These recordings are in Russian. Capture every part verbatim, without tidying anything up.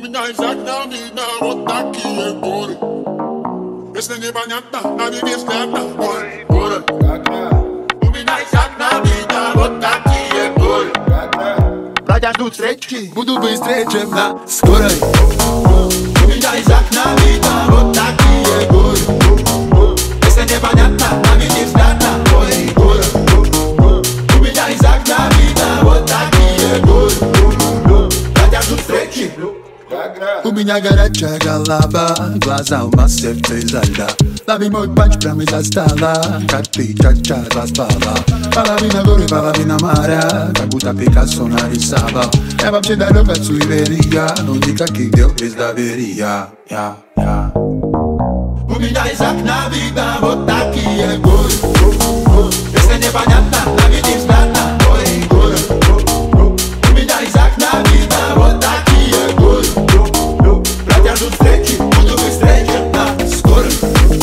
меня из окна видно вот такие горы. Если непонятно, на мне взгляд мой город. У меня из окна видно вот такие горы. Братья ждут встречи, буду быстрее, чем на скорой. У меня из окна видно вот такие горы. Если непонятно, на мне взгляд мой город. У меня из окна видно вот такие горы. Братья ждут встречи. У меня горячая голова, глаза у нас сердце изо льда. Лови мой панч прямо из-за стола, как ты как-час распала. Половина горы, половина моря, как будто Пикассо нарисовал. Я вообще далек от суеверия, но никаких дел без доверия. Я, я. У меня из окна видно вот такие горы. Если непонятно, наведи взгляд на мой город. У меня из окна видно вот такие горы. Братья ждут встречи, буду быстрее, чем на скорой.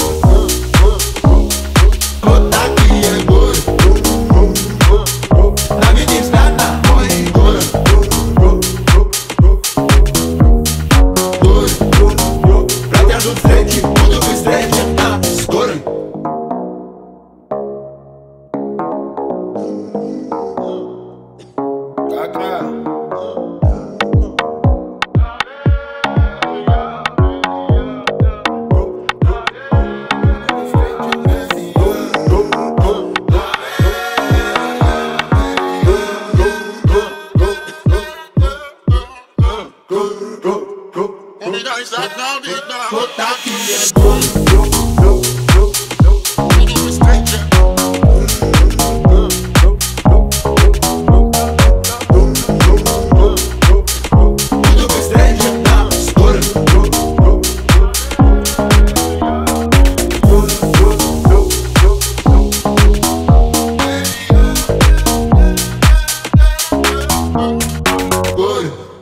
Вот такие горы. Наведи взгляд на мой город. Горы. Братья ждут встречи, буду быстрее, чем на скорой. У меня из окна видно вот такие горы. Буду быстрее, чем буду быстрее, чем на скорой. Горы.